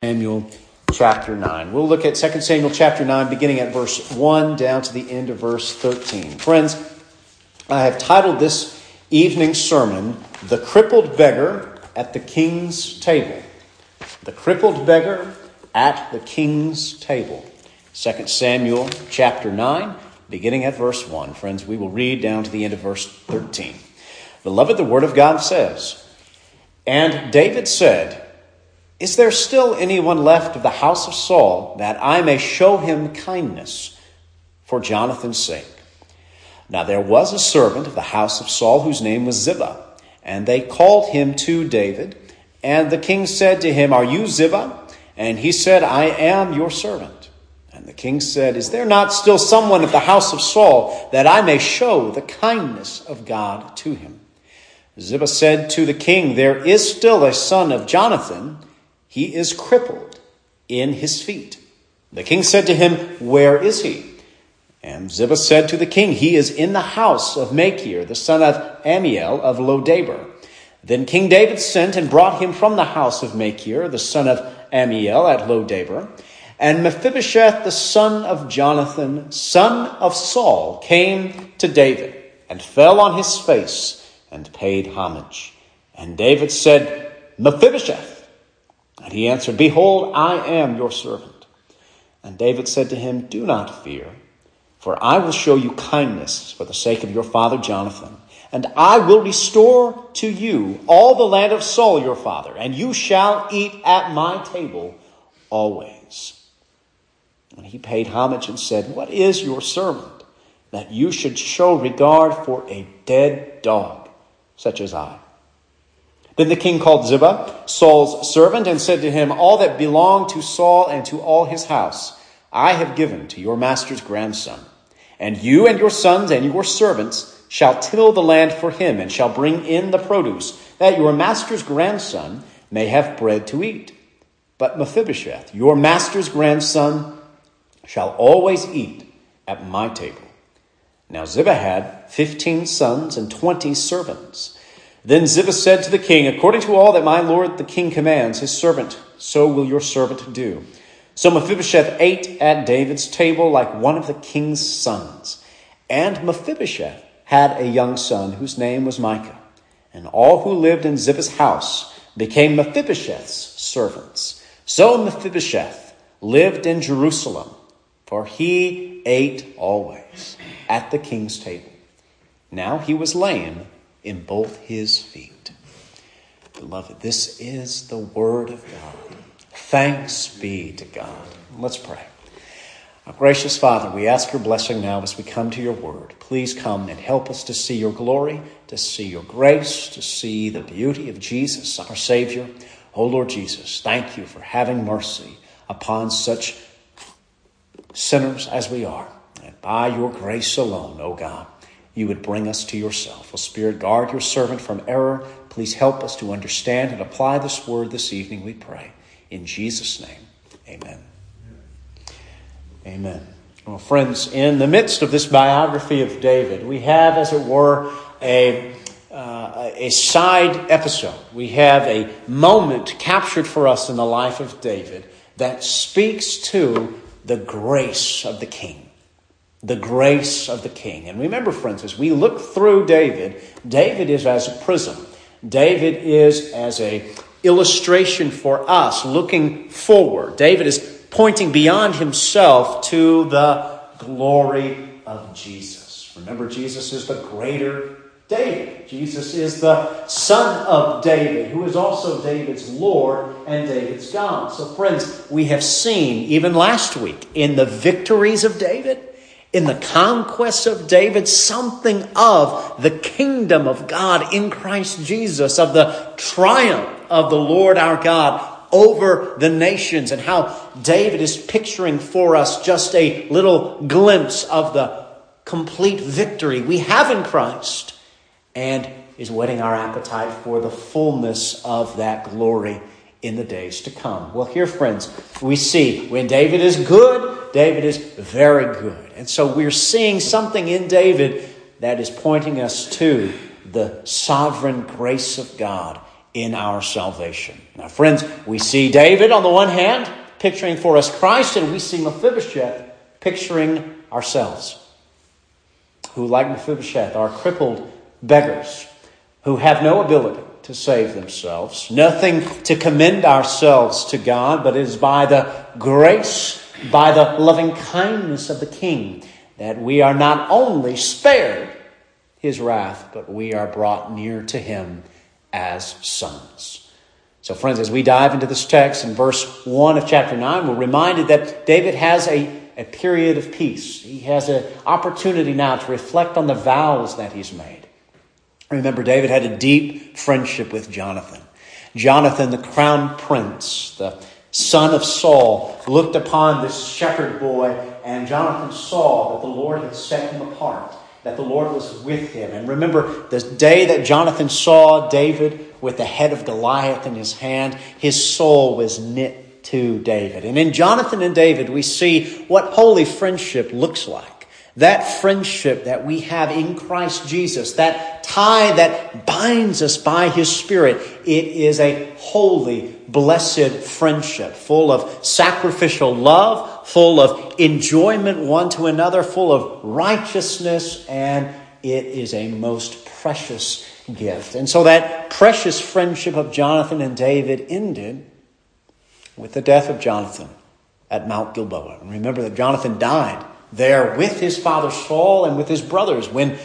Samuel chapter 9. We'll look at 2 Samuel chapter 9, beginning at verse 1 down to the end of verse 13. Friends, I have titled this evening sermon, The Crippled Beggar at the King's Table. The Crippled Beggar at the King's Table. 2 Samuel chapter 9, beginning at verse 1. Friends, we will read down to the end of verse 13. Beloved, the Word of God says, "And David said, Is there still anyone left of the house of Saul, that I may show him kindness for Jonathan's sake? Now there was a servant of the house of Saul whose name was Ziba, and they called him to David. And the king said to him, Are you Ziba? And he said, I am your servant. And the king said, Is there not still someone of the house of Saul, that I may show the kindness of God to him? Ziba said to the king, There is still a son of Jonathan. He is crippled in his feet. The king said to him, Where is he? And Ziba said to the king, He is in the house of Machir, the son of Ammiel of Lodebar. Then King David sent and brought him from the house of Machir, the son of Ammiel at Lodebar. And Mephibosheth, the son of Jonathan, son of Saul, came to David and fell on his face and paid homage. And David said, Mephibosheth. And he answered, Behold, I am your servant. And David said to him, Do not fear, for I will show you kindness for the sake of your father Jonathan. And I will restore to you all the land of Saul your father, and you shall eat at my table always. And he paid homage and said, What is your servant, that you should show regard for a dead dog, such as I? Then the king called Ziba, Saul's servant, and said to him, All that belonged to Saul and to all his house I have given to your master's grandson. And you and your sons and your servants shall till the land for him, and shall bring in the produce, that your master's grandson may have bread to eat. But Mephibosheth, your master's grandson, shall always eat at my table. Now Ziba had 15 sons and 20 servants. Then Ziba said to the king, According to all that my lord the king commands his servant, so will your servant do. So Mephibosheth ate at David's table like one of the king's sons. And Mephibosheth had a young son whose name was Micah. And all who lived in Ziba's house became Mephibosheth's servants. So Mephibosheth lived in Jerusalem, for he ate always at the king's table. Now he was lame in both his feet. Beloved, this is the word of God. Thanks be to God. Let's pray. Our gracious Father, we ask your blessing now as we come to your word. Please come and help us to see your glory, to see your grace, to see the beauty of Jesus, our Savior. Oh, Lord Jesus, thank you for having mercy upon such sinners as we are. And by your grace alone, oh God, you would bring us to yourself. Oh, Spirit, guard your servant from error. Please help us to understand and apply this word this evening, we pray. In Jesus' name, amen. Amen. Well, friends, in the midst of this biography of David, we have, as it were, a side episode. We have a moment captured for us in the life of David that speaks to the grace of the king. The grace of the king. And remember, friends, as we look through David, David is as a prism. David is as a illustration for us looking forward. David is pointing beyond himself to the glory of Jesus. Remember, Jesus is the greater David. Jesus is the son of David, who is also David's Lord and David's God. So, friends, we have seen, even last week, in the victories of David, in the conquests of David, something of the kingdom of God in Christ Jesus, of the triumph of the Lord our God over the nations, and how David is picturing for us just a little glimpse of the complete victory we have in Christ, and is whetting our appetite for the fullness of that glory in the days to come. Well, here, friends, we see when David is good, David is very good. And so we're seeing something in David that is pointing us to the sovereign grace of God in our salvation. Now, friends, we see David on the one hand picturing for us Christ, and we see Mephibosheth picturing ourselves, who, like Mephibosheth, are crippled beggars who have no ability to save themselves, nothing to commend ourselves to God, but it is by the grace, by the loving kindness of the King that we are not only spared his wrath, but we are brought near to him as sons. So friends, as we dive into this text in verse 1 of chapter 9, we're reminded that David has a period of peace. He has an opportunity now to reflect on the vows that he's made. Remember, David had a deep friendship with Jonathan. Jonathan, the crown prince, the son of Saul, looked upon this shepherd boy, and Jonathan saw that the Lord had set him apart, that the Lord was with him. And remember, the day that Jonathan saw David with the head of Goliath in his hand, his soul was knit to David. And in Jonathan and David, we see what holy friendship looks like. That friendship that we have in Christ Jesus, that tie that binds us by his Spirit, it is a holy, blessed friendship, full of sacrificial love, full of enjoyment one to another, full of righteousness, and it is a most precious gift. And so that precious friendship of Jonathan and David ended with the death of Jonathan at Mount Gilboa. And remember that Jonathan died there with his father Saul and with his brothers when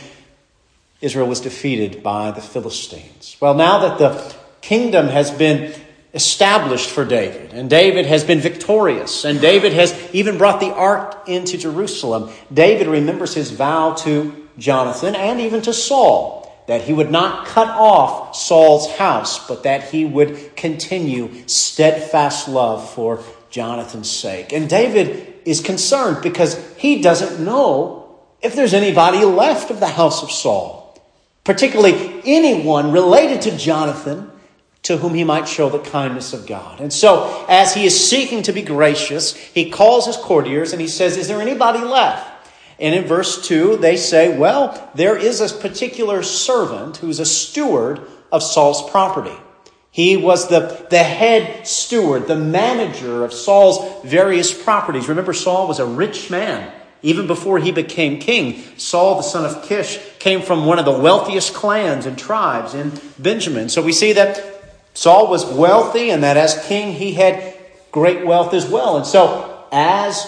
Israel was defeated by the Philistines. Well, now that the kingdom has been established for David, and David has been victorious, and David has even brought the ark into Jerusalem, David remembers his vow to Jonathan and even to Saul that he would not cut off Saul's house, but that he would continue steadfast love for Jonathan's sake. And David is concerned because he doesn't know if there's anybody left of the house of Saul, particularly anyone related to Jonathan to whom he might show the kindness of God. And so as he is seeking to be gracious, he calls his courtiers and he says, is there anybody left? And in verse 2, they say, well, there is a particular servant who's a steward of Saul's property. He was the head steward, the manager of Saul's various properties. Remember, Saul was a rich man. Even before he became king, Saul, the son of Kish, came from one of the wealthiest clans and tribes in Benjamin. So we see that Saul was wealthy and that as king, he had great wealth as well. And so as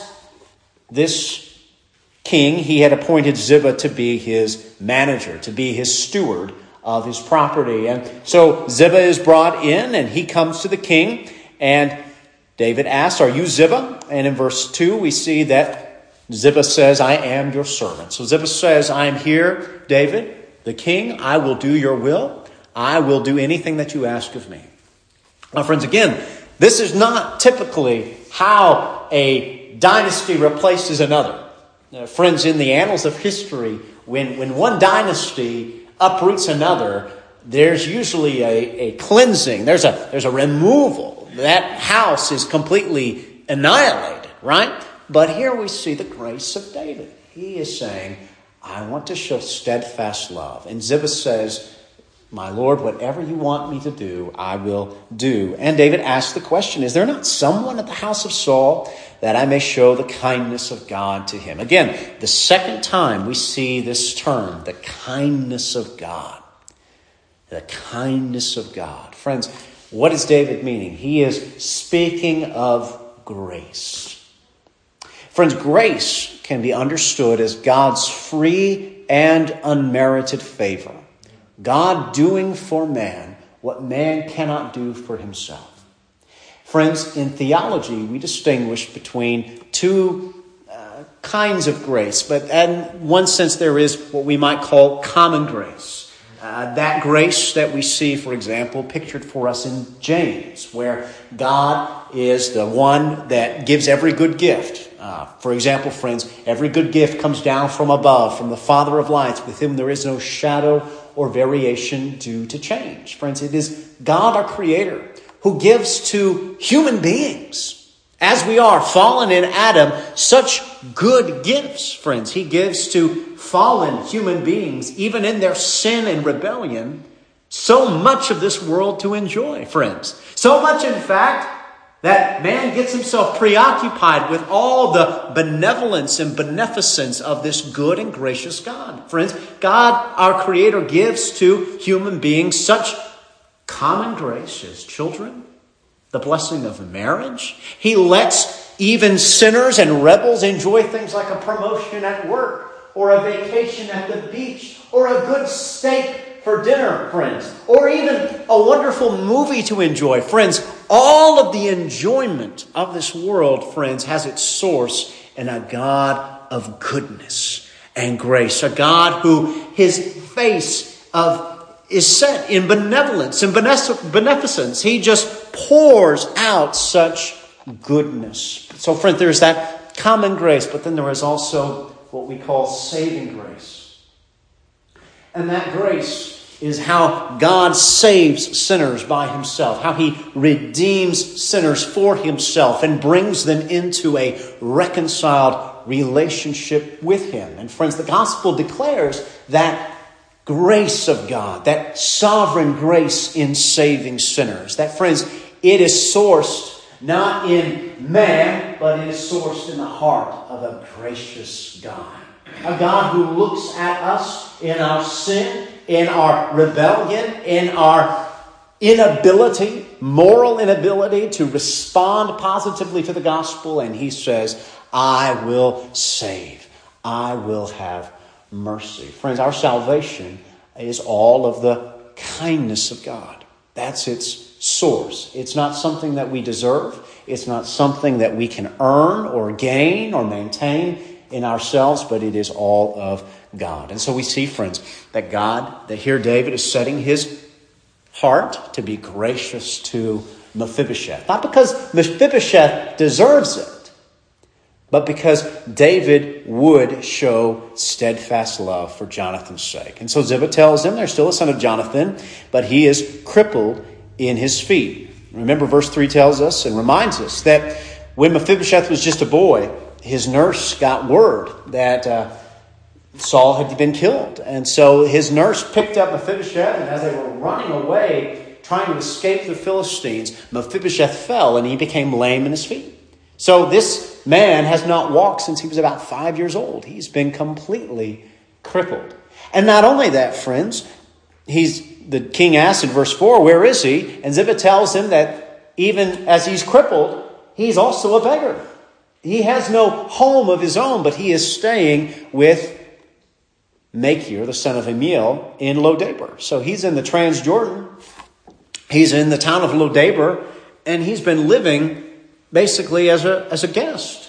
this king, he had appointed Ziba to be his manager, to be his steward of his property. And so Ziba is brought in and he comes to the king, and David asks, are you Ziba? And in verse 2 we see that Ziba says, I am your servant. So Ziba says, I am here, David, the king. I will do your will. I will do anything that you ask of me. Now friends, again, this is not typically how a dynasty replaces another. Friends, in the annals of history, when one dynasty uproots another, there's usually a cleansing. There's a removal. That house is completely annihilated, right? But here we see the grace of David. He is saying, I want to show steadfast love. And Ziba says, my Lord, whatever you want me to do, I will do. And David asks the question, is there not someone at the house of Saul that I may show the kindness of God to him? Again, the second time we see this term, the kindness of God. The kindness of God. Friends, what is David meaning? He is speaking of grace. Friends, grace can be understood as God's free and unmerited favor. God doing for man what man cannot do for himself. Friends, in theology, we distinguish between two kinds of grace, but in one sense there is what we might call common grace. That grace that we see, for example, pictured for us in James, where God is the one that gives every good gift. For example, friends, every good gift comes down from above, from the Father of lights, with whom there is no shadow or variation due to change. Friends, it is God, our Creator, who gives to human beings, as we are, fallen in Adam, such good gifts, friends. He gives to fallen human beings, even in their sin and rebellion, So much of this world to enjoy, friends. So much, in fact, that man gets himself preoccupied with all the benevolence and beneficence of this good and gracious God. Friends, God, our Creator, gives to human beings such common grace as children, the blessing of marriage. He lets even sinners and rebels enjoy things like a promotion at work, or a vacation at the beach, or a good steak for dinner, friends, or even a wonderful movie to enjoy. Friends, all of the enjoyment of this world, friends, has its source in a God of goodness and grace, a God who his face is set in benevolence and beneficence. He just pours out such goodness. So, friend, there's that common grace, but then there is also what we call saving grace. And that grace is how God saves sinners by himself, how he redeems sinners for himself and brings them into a reconciled relationship with him. And friends, the gospel declares that grace of God, that sovereign grace in saving sinners. That, friends, it is sourced not in man, but it is sourced in the heart of a gracious God. A God who looks at us in our sin, in our rebellion, in our inability, moral inability to respond positively to the gospel. And he says, I will save. I will have mercy. Friends, our salvation is all of the kindness of God. That's its source. It's not something that we deserve. It's not something that we can earn or gain or maintain in ourselves, but it is all of God. And so we see, friends, that here David is setting his heart to be gracious to Mephibosheth. Not because Mephibosheth deserves it, but because David would show steadfast love for Jonathan's sake. And so Ziba tells him, there's still a son of Jonathan, but he is crippled in his feet. Remember, verse 3 tells us and reminds us that when Mephibosheth was just a boy, his nurse got word that Saul had been killed. And so his nurse picked up Mephibosheth, and as they were running away, trying to escape the Philistines, Mephibosheth fell and he became lame in his feet. So this man has not walked since he was about 5 years old. He's been completely crippled. And not only that, friends, the king asks in verse 4, where is he? And Ziba tells him that even as he's crippled, he's also a beggar. He has no home of his own, but he is staying with Machir, the son of Amiel, in Lodebar. So he's in the Transjordan. He's in the town of Lodebar, and he's been living basically as a guest.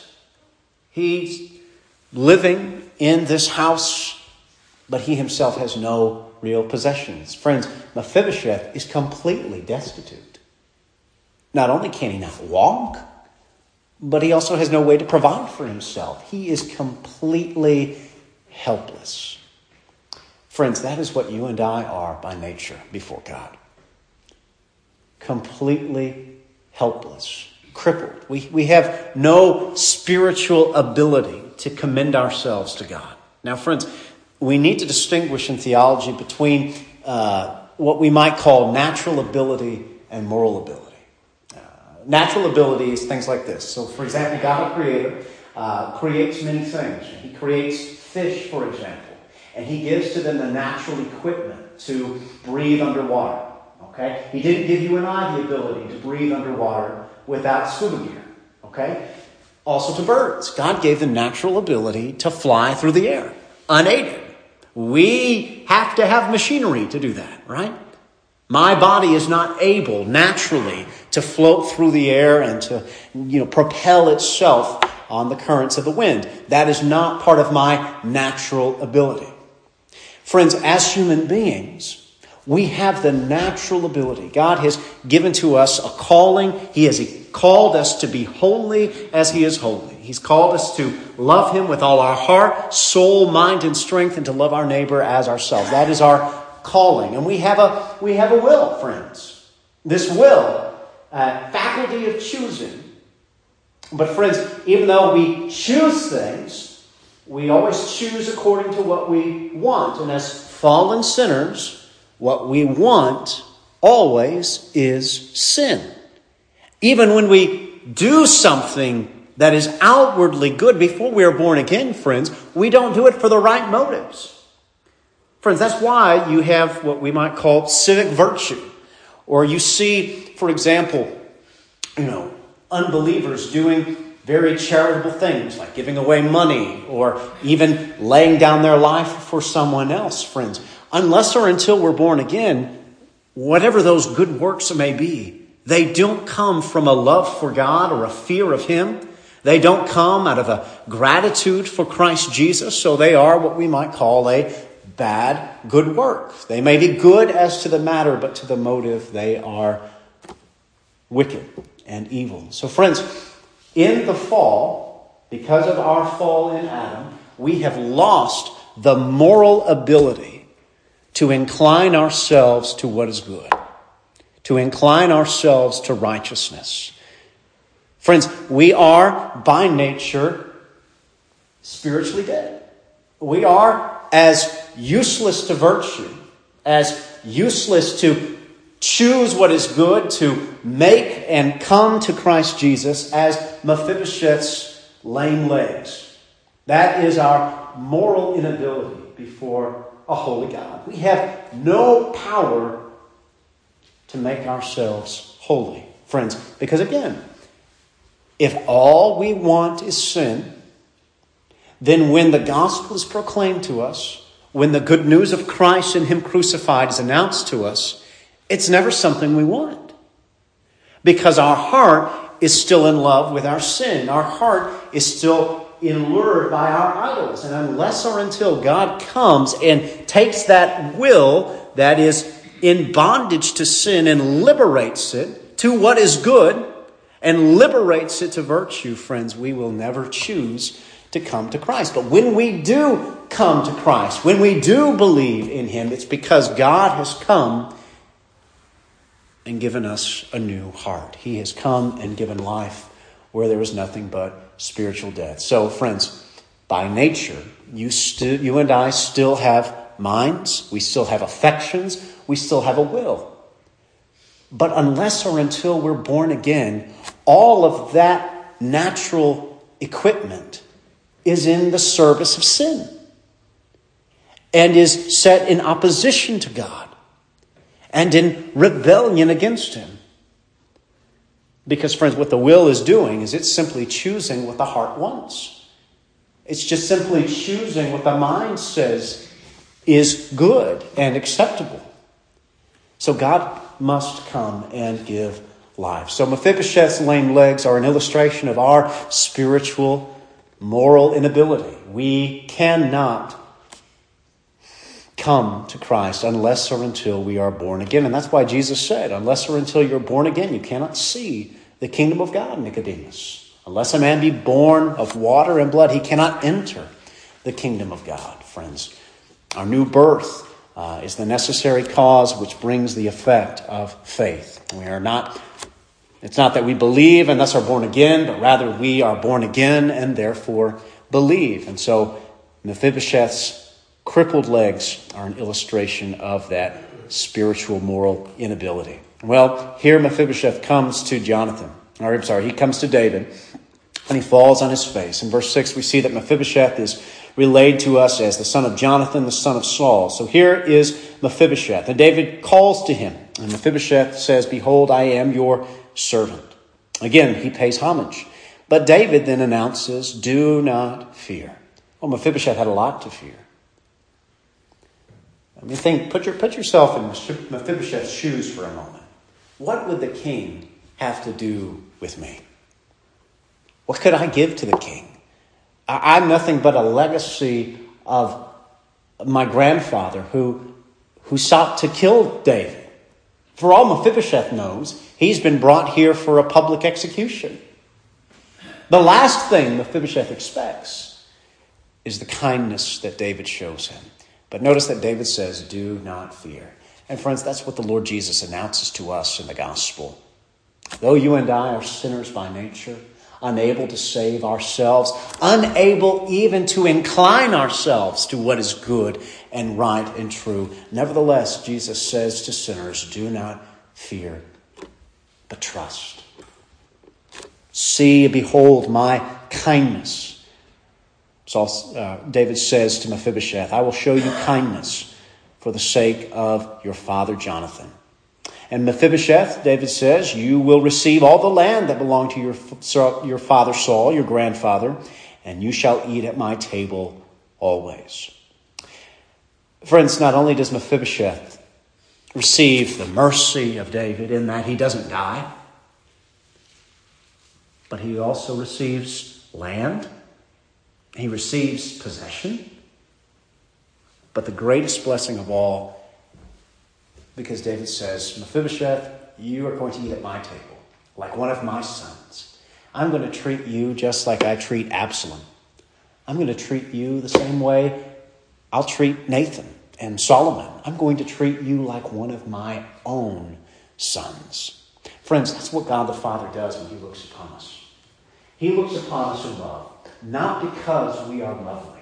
He's living in this house, but he himself has no real possessions. Friends, Mephibosheth is completely destitute. Not only can he not walk, but he also has no way to provide for himself. He is completely helpless. Friends, that is what you and I are by nature before God. Completely helpless, crippled. We have no spiritual ability to commend ourselves to God. Now, friends, we need to distinguish in theology between what we might call natural ability and moral ability. Natural ability is things like this. So, for example, God, the Creator, creates many things. He creates fish, for example, and he gives to them the natural equipment to breathe underwater. Okay? He didn't give you and I the ability to breathe underwater without scuba gear. Okay? Also to birds. God gave them natural ability to fly through the air, unaided. We have to have machinery to do that, right? My body is not able naturally to float through the air and to, propel itself on the currents of the wind. That is not part of my natural ability. Friends, as human beings, we have the natural ability. God has given to us a calling. He has called us to be holy as he is holy. He's called us to love him with all our heart, soul, mind, and strength, and to love our neighbor as ourselves. That is our calling. And we have a will, friends. This will, faculty of choosing. But friends, even though we choose things, we always choose according to what we want. And as fallen sinners, what we want always is sin. Even when we do something that is outwardly good before we are born again, friends, we don't do it for the right motives. Friends, that's why you have what we might call civic virtue. Or you see, for example, unbelievers doing very charitable things like giving away money or even laying down their life for someone else, friends. Unless or until we're born again, whatever those good works may be, they don't come from a love for God or a fear of Him. They don't come out of a gratitude for Christ Jesus. So they are what we might call a bad good work. They may be good as to the matter, but to the motive they are wicked and evil. So friends, in the fall, because of our fall in Adam, we have lost the moral ability to incline ourselves to what is good, to incline ourselves to righteousness. Friends, we are by nature spiritually dead. We are as useless to virtue, as useless to choose what is good, to make and come to Christ Jesus as Mephibosheth's lame legs. That is our moral inability before a holy God. We have no power to make ourselves holy, friends, because again, if all we want is sin, then when the gospel is proclaimed to us, when the good news of Christ and Him crucified is announced to us, it's never something we want. Because our heart is still in love with our sin. Our heart is still allured by our idols. And unless or until God comes and takes that will that is in bondage to sin and liberates it to what is good and liberates it to virtue, friends, we will never choose to come to Christ. But when we do come to Christ, when we do believe in Him, it's because God has come and given us a new heart. He has come and given life where there was nothing but spiritual death. So, friends, by nature, you and I still have minds, we still have affections, we still have a will. But unless or until we're born again, all of that natural equipment is in the service of sin and is set in opposition to God and in rebellion against Him. Because, friends, what the will is doing is it's simply choosing what the heart wants. It's just simply choosing what the mind says is good and acceptable. So God must come and give life. So Mephibosheth's lame legs are an illustration of our spiritual, moral inability. We cannot come to Christ unless or until we are born again. And that's why Jesus said, unless or until you're born again, you cannot see the kingdom of God, Nicodemus. Unless a man be born of water and blood, he cannot enter the kingdom of God, friends. Our new birth is the necessary cause which brings the effect of faith. It's not that we believe and thus are born again, but rather we are born again and therefore believe. And so Mephibosheth's crippled legs are an illustration of that spiritual moral inability. Well, here Mephibosheth comes to he comes to David, and he falls on his face. In verse 6, we see that Mephibosheth is relayed to us as the son of Jonathan, the son of Saul. So here is Mephibosheth, and David calls to him, and Mephibosheth says, "Behold, I am your servant." Again, he pays homage. But David then announces, "Do not fear." Well, Mephibosheth had a lot to fear. I mean, put yourself in Mephibosheth's shoes for a moment. What would the king have to do with me? What could I give to the king? I'm nothing but a legacy of my grandfather who sought to kill David. For all Mephibosheth knows, he's been brought here for a public execution. The last thing Mephibosheth expects is the kindness that David shows him. But notice that David says, "Do not fear." And friends, that's what the Lord Jesus announces to us in the gospel. Though you and I are sinners by nature, unable to save ourselves, unable even to incline ourselves to what is good and right and true. Nevertheless, Jesus says to sinners, do not fear, but trust. See, behold my kindness. So David says to Mephibosheth, I will show you kindness for the sake of your father Jonathan. And Mephibosheth, David says, you will receive all the land that belonged to your father Saul, your grandfather, and you shall eat at my table always. Friends, not only does Mephibosheth receive the mercy of David in that he doesn't die, but he also receives land. He receives possession. But the greatest blessing of all, because David says, Mephibosheth, you are going to eat at my table, like one of my sons. I'm going to treat you just like I treat Absalom. I'm going to treat you the same way I'll treat Nathan and Solomon. I'm going to treat you like one of my own sons. Friends, that's what God the Father does when he looks upon us. He looks upon us in love, not because we are lovely,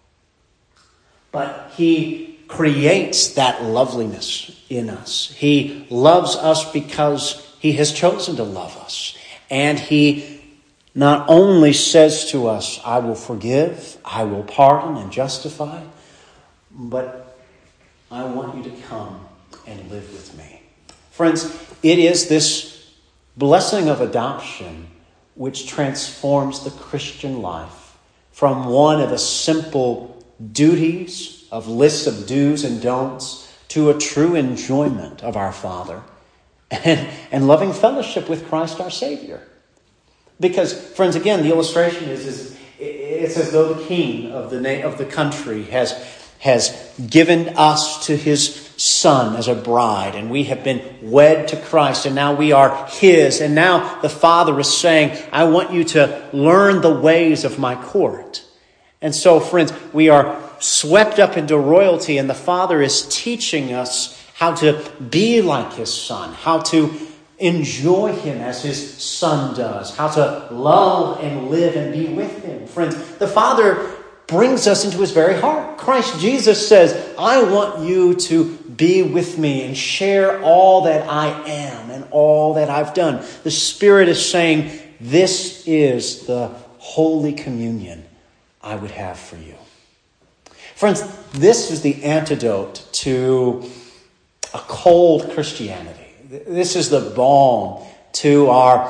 but he creates that loveliness in us. He loves us because he has chosen to love us. And he not only says to us, I will forgive, I will pardon and justify, but I want you to come and live with me. Friends, it is this blessing of adoption which transforms the Christian life from one of the simple duties of lists of do's and don'ts to a true enjoyment of our Father and loving fellowship with Christ our Savior. Because, friends, again, the illustration is it's as though the king of the country has given us to his son as a bride, and we have been wed to Christ, and now we are his. And now the Father is saying, I want you to learn the ways of my court. And so, friends, we are swept up into royalty, and the Father is teaching us how to be like his Son, how to enjoy him as his Son does, how to love and live and be with him. Friends, the Father brings us into his very heart. Christ Jesus says, I want you to be with me and share all that I am and all that I've done. The Spirit is saying, this is the Holy Communion I would have for you. Friends, this is the antidote to a cold Christianity. This is the balm to our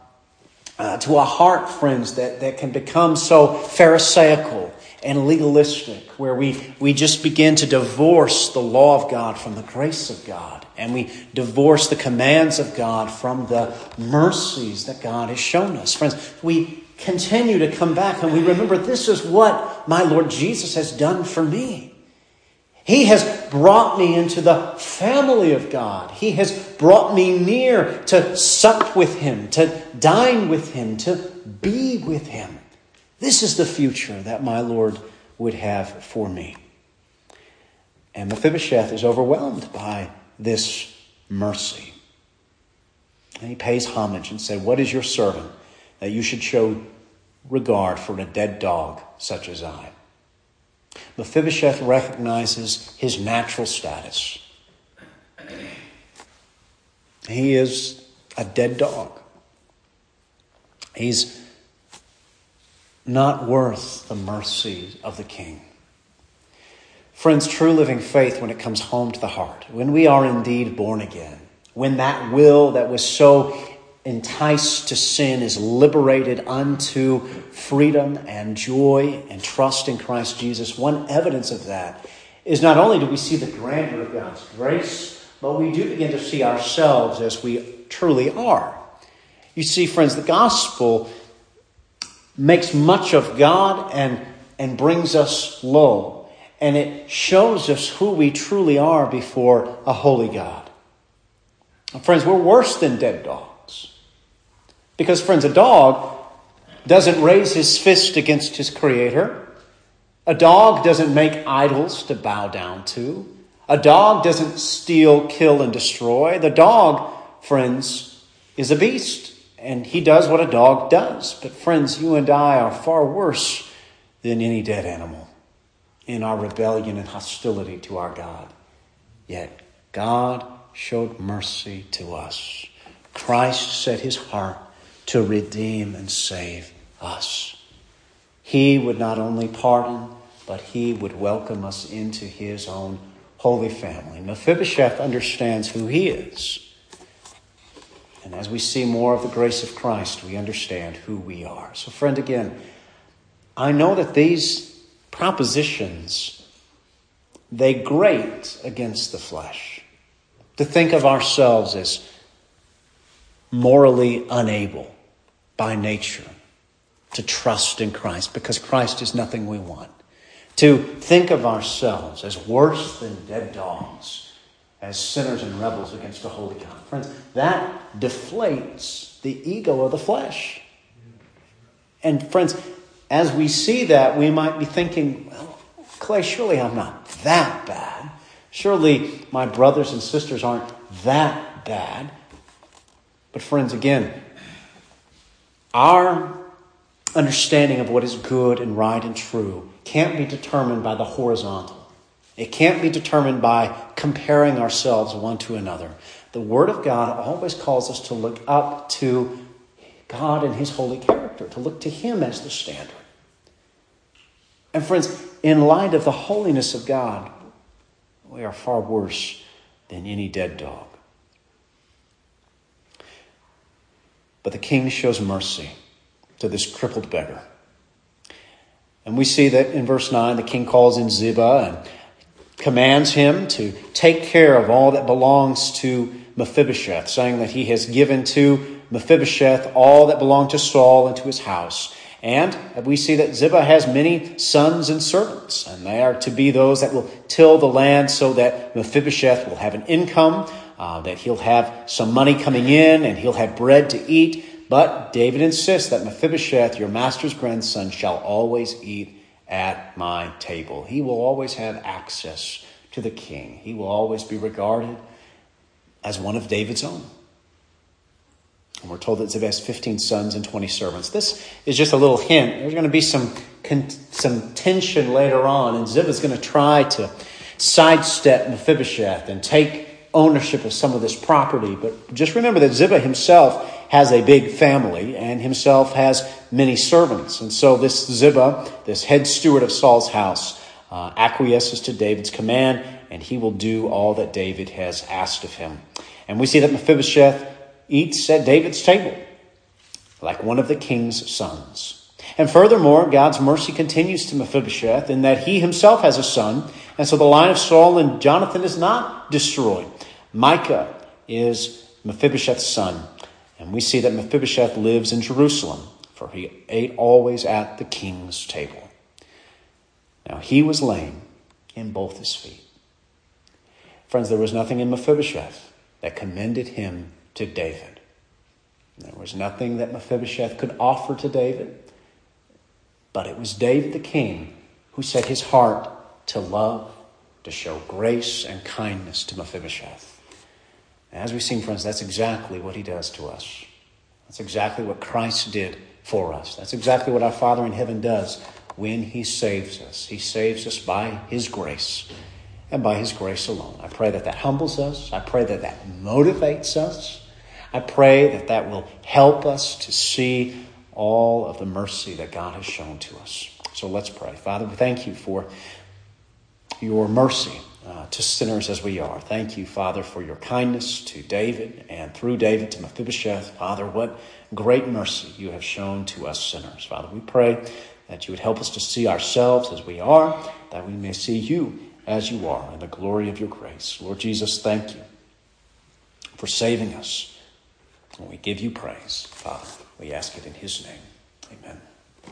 heart, friends, that can become so pharisaical and legalistic, where we just begin to divorce the law of God from the grace of God, and we divorce the commands of God from the mercies that God has shown us. Friends, we continue to come back and we remember, this is what my Lord Jesus has done for me. He has brought me into the family of God. He has brought me near to sup with him, to dine with him, to be with him. This is the future that my Lord would have for me. And Mephibosheth is overwhelmed by this mercy. And he pays homage and said, what is your servant that you should show regard for a dead dog such as I? Mephibosheth recognizes his natural status. He is a dead dog. He's not worth the mercy of the king. Friends, true living faith, when it comes home to the heart, when we are indeed born again, when that will that was so enticed to sin is liberated unto freedom and joy and trust in Christ Jesus, one evidence of that is not only do we see the grandeur of God's grace, but we do begin to see ourselves as we truly are. You see, friends, the gospel makes much of God and brings us low. And it shows us who we truly are before a holy God. Friends, we're worse than dead dogs. Because, friends, a dog doesn't raise his fist against his creator. A dog doesn't make idols to bow down to. A dog doesn't steal, kill, and destroy. The dog, friends, is a beast. And he does what a dog does. But friends, you and I are far worse than any dead animal in our rebellion and hostility to our God. Yet God showed mercy to us. Christ set his heart to redeem and save us. He would not only pardon, but he would welcome us into his own holy family. Mephibosheth understands who he is. And as we see more of the grace of Christ, we understand who we are. So friend, again, I know that these propositions, they grate against the flesh. To think of ourselves as morally unable by nature to trust in Christ because Christ is nothing we want. To think of ourselves as worse than dead dogs, as sinners and rebels against a holy God. Friends, that deflates the ego of the flesh. And friends, as we see that, we might be thinking, well, Clay, surely I'm not that bad. Surely my brothers and sisters aren't that bad. But friends, again, our understanding of what is good and right and true can't be determined by the horizontal. It can't be determined by comparing ourselves one to another. The Word of God always calls us to look up to God and his holy character, to look to him as the standard. And friends, in light of the holiness of God, we are far worse than any dead dog. But the king shows mercy to this crippled beggar. And we see that in verse 9, the king calls in Ziba and commands him to take care of all that belongs to Mephibosheth, saying that he has given to Mephibosheth all that belonged to Saul and to his house. And we see that Ziba has many sons and servants, and they are to be those that will till the land so that Mephibosheth will have an income, that he'll have some money coming in, and he'll have bread to eat. But David insists that Mephibosheth, your master's grandson, shall always eat at my table. He will always have access to the king. He will always be regarded as one of David's own. And we're told that Ziba has 15 sons and 20 servants. This is just a little hint. There's going to be some tension later on, and Ziba's going to try to sidestep Mephibosheth and take ownership of some of this property. But just remember that Ziba himself has a big family and himself has many servants. And so this Ziba, this head steward of Saul's house, acquiesces to David's command, and he will do all that David has asked of him. And we see that Mephibosheth eats at David's table like one of the king's sons. And furthermore, God's mercy continues to Mephibosheth in that he himself has a son, and so the line of Saul and Jonathan is not destroyed. Micah is Mephibosheth's son. And we see that Mephibosheth lives in Jerusalem, for he ate always at the king's table. Now, he was lame in both his feet. Friends, there was nothing in Mephibosheth that commended him to David. There was nothing that Mephibosheth could offer to David, but it was David the king who set his heart to love, to show grace and kindness to Mephibosheth. As we've seen, friends, that's exactly what he does to us. That's exactly what Christ did for us. That's exactly what our Father in heaven does when he saves us. He saves us by his grace and by his grace alone. I pray that that humbles us. I pray that that motivates us. I pray that that will help us to see all of the mercy that God has shown to us. So let's pray. Father, we thank you for your mercy to sinners as we are. Thank you, Father, for your kindness to David and through David to Mephibosheth. Father, what great mercy you have shown to us sinners. Father, we pray that you would help us to see ourselves as we are, that we may see you as you are in the glory of your grace. Lord Jesus, thank you for saving us. And we give you praise, Father. We ask it in his name. Amen.